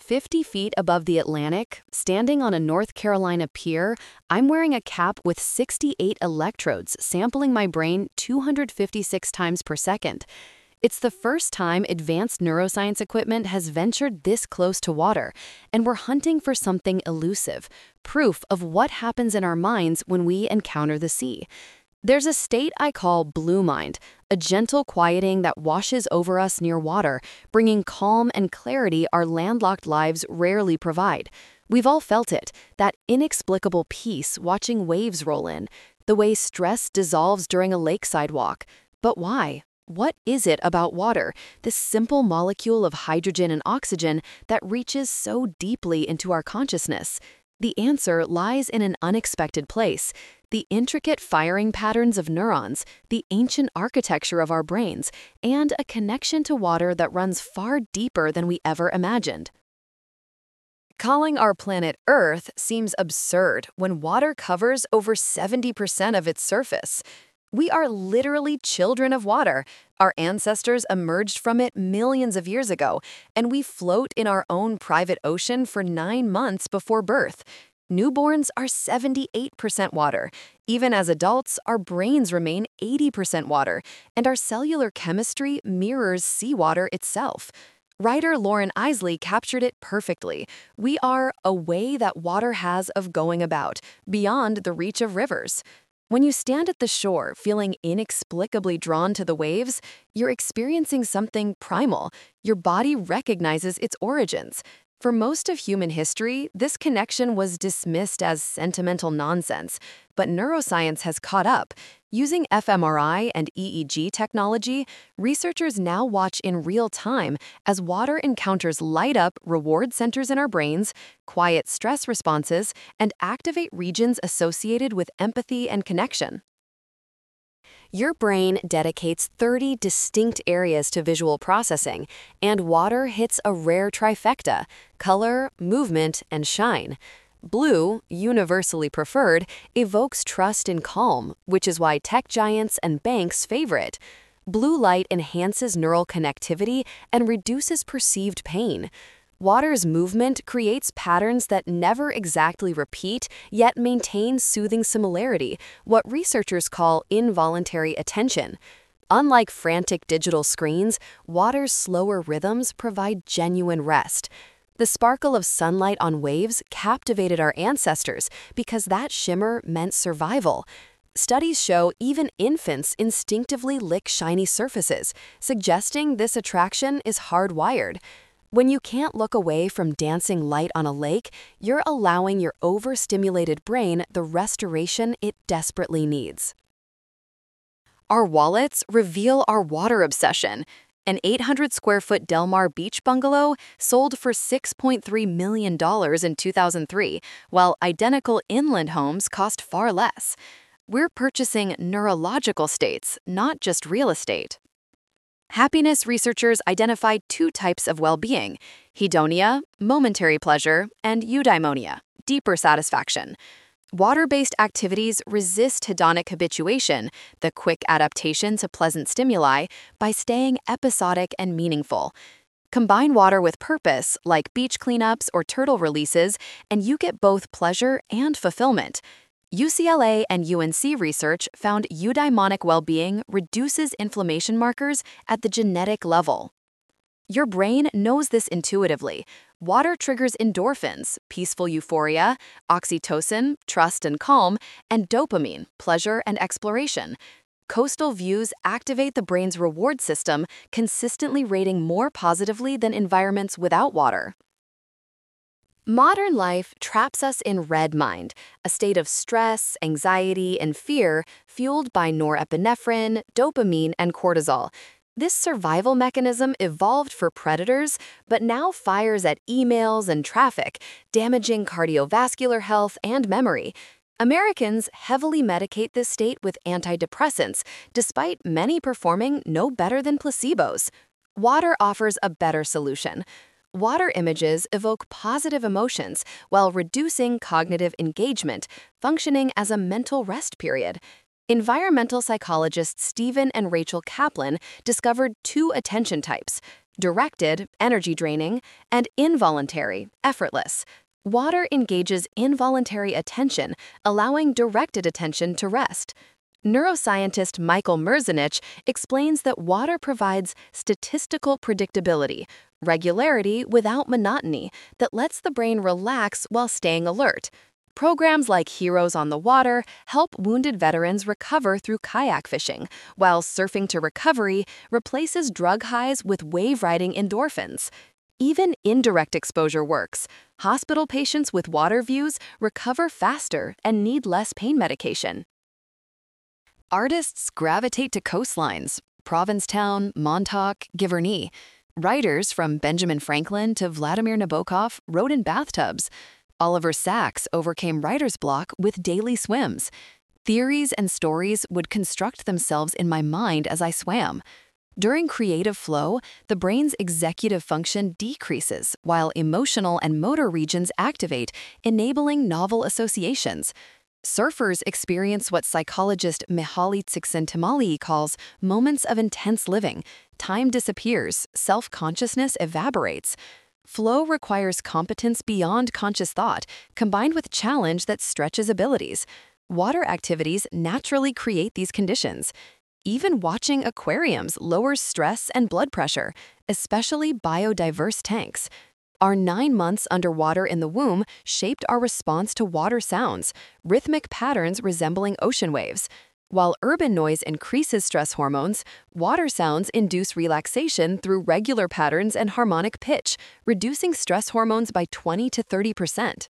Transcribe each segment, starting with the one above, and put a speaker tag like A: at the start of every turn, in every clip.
A: 50 feet above the Atlantic, standing on a North Carolina pier, I'm wearing a cap with 68 electrodes sampling my brain 256 times per second. It's the first time advanced neuroscience equipment has ventured this close to water, and we're hunting for something elusive, proof of what happens in our minds when we encounter the sea. There's a state I call blue mind, a gentle quieting that washes over us near water, bringing calm and clarity our landlocked lives rarely provide. We've all felt it, that inexplicable peace watching waves roll in, the way stress dissolves during a lakeside walk. But why? What is it about water, this simple molecule of hydrogen and oxygen that reaches so deeply into our consciousness? The answer lies in an unexpected place: the intricate firing patterns of neurons, the ancient architecture of our brains, and a connection to water that runs far deeper than we ever imagined. Calling our planet Earth seems absurd when water covers over 70% of its surface. We are literally children of water. Our ancestors emerged from it millions of years ago, and we float in our own private ocean for 9 months before birth. Newborns are 78% water. Even as adults, our brains remain 80% water, and our cellular chemistry mirrors seawater itself. Writer Lauren Isley captured it perfectly. We are a way that water has of going about, beyond the reach of rivers. When you stand at the shore feeling inexplicably drawn to the waves, you're experiencing something primal. Your body recognizes its origins. For most of human history, this connection was dismissed as sentimental nonsense, but neuroscience has caught up. Using fMRI and EEG technology, researchers now watch in real time as water encounters light up reward centers in our brains, quiet stress responses, and activate regions associated with empathy and connection. Your brain dedicates 30 distinct areas to visual processing, and water hits a rare trifecta: color, movement, and shine. Blue, universally preferred, evokes trust and calm, which is why tech giants and banks favor it. Blue light enhances neural connectivity and reduces perceived pain. Water's movement creates patterns that never exactly repeat, yet maintain soothing similarity, what researchers call involuntary attention. Unlike frantic digital screens, water's slower rhythms provide genuine rest. The sparkle of sunlight on waves captivated our ancestors because that shimmer meant survival. Studies show even infants instinctively lick shiny surfaces, suggesting this attraction is hardwired. When you can't look away from dancing light on a lake, you're allowing your overstimulated brain the restoration it desperately needs. Our wallets reveal our water obsession. An 800-square-foot Del Mar beach bungalow sold for $6.3 million in 2003, while identical inland homes cost far less. We're purchasing neurological states, not just real estate. Happiness researchers identified two types of well-being: hedonia, momentary pleasure, and eudaimonia, deeper satisfaction. Water-based activities resist hedonic habituation, the quick adaptation to pleasant stimuli, by staying episodic and meaningful. Combine water with purpose, like beach cleanups or turtle releases, and you get both pleasure and fulfillment. UCLA and UNC research found eudaimonic well-being reduces inflammation markers at the genetic level. Your brain knows this intuitively. Water triggers endorphins, peaceful euphoria, oxytocin, trust and calm, and dopamine, pleasure and exploration. Coastal views activate the brain's reward system, consistently rating more positively than environments without water. Modern life traps us in red mind, a state of stress, anxiety, and fear fueled by norepinephrine, dopamine, and cortisol. This survival mechanism evolved for predators, but now fires at emails and traffic, damaging cardiovascular health and memory. Americans heavily medicate this state with antidepressants, despite many performing no better than placebos. Water offers a better solution. Water images evoke positive emotions while reducing cognitive engagement, functioning as a mental rest period. Environmental psychologists Stephen and Rachel Kaplan discovered two attention types: directed, energy draining, and involuntary, effortless. Water engages involuntary attention, allowing directed attention to rest. Neuroscientist Michael Merzenich explains that water provides statistical predictability, regularity without monotony that lets the brain relax while staying alert. Programs like Heroes on the Water help wounded veterans recover through kayak fishing, while Surfing to Recovery replaces drug highs with wave-riding endorphins. Even indirect exposure works. Hospital patients with water views recover faster and need less pain medication. Artists gravitate to coastlines, Provincetown, Montauk, Giverny. Writers from Benjamin Franklin to Vladimir Nabokov wrote in bathtubs. Oliver Sacks overcame writer's block with daily swims. Theories and stories would construct themselves in my mind as I swam. During creative flow, the brain's executive function decreases while emotional and motor regions activate, enabling novel associations. Surfers experience what psychologist Mihaly Csikszentmihalyi calls moments of intense living. Time disappears, self-consciousness evaporates. Flow requires competence beyond conscious thought, combined with challenge that stretches abilities. Water activities naturally create these conditions. Even watching aquariums lowers stress and blood pressure, especially biodiverse tanks. Our 9 months underwater in the womb shaped our response to water sounds, rhythmic patterns resembling ocean waves. While urban noise increases stress hormones, water sounds induce relaxation through regular patterns and harmonic pitch, reducing stress hormones by 20 to 30%.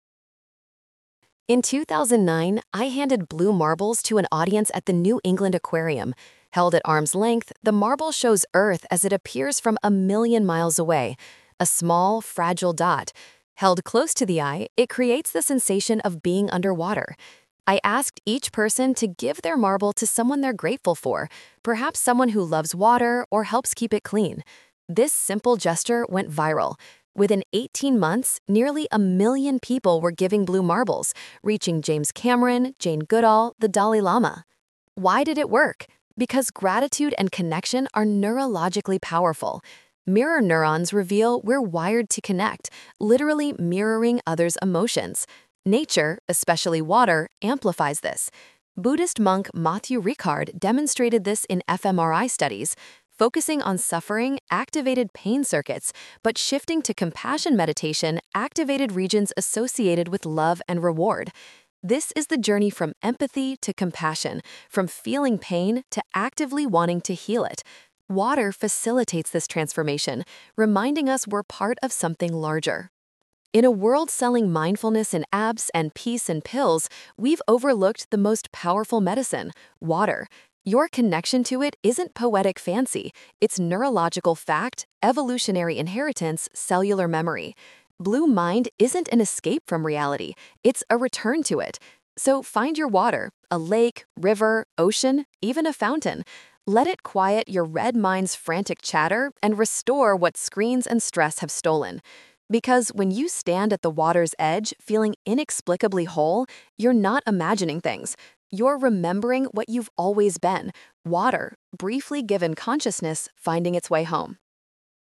A: In 2009, I handed blue marbles to an audience at the New England Aquarium. Held at arm's length, the marble shows Earth as it appears from a million miles away, a small, fragile dot. Held close to the eye, it creates the sensation of being underwater. I asked each person to give their marble to someone they're grateful for, perhaps someone who loves water or helps keep it clean. This simple gesture went viral. Within 18 months, nearly 1 million people were giving blue marbles, reaching James Cameron, Jane Goodall, the Dalai Lama. Why did it work? Because gratitude and connection are neurologically powerful. Mirror neurons reveal we're wired to connect, literally mirroring others' emotions. Nature, especially water, amplifies this. Buddhist monk Matthew Ricard demonstrated this in fMRI studies. Focusing on suffering activated pain circuits, but shifting to compassion meditation activated regions associated with love and reward. This is the journey from empathy to compassion, from feeling pain to actively wanting to heal it. Water facilitates this transformation, reminding us we're part of something larger. In a world selling mindfulness in apps and peace in pills, we've overlooked the most powerful medicine, water. Your connection to it isn't poetic fancy, it's neurological fact, evolutionary inheritance, cellular memory. Blue Mind isn't an escape from reality, it's a return to it. So find your water, a lake, river, ocean, even a fountain. Let it quiet your red mind's frantic chatter and restore what screens and stress have stolen. Because when you stand at the water's edge feeling inexplicably whole, you're not imagining things. You're remembering what you've always been, water, briefly given consciousness finding its way home.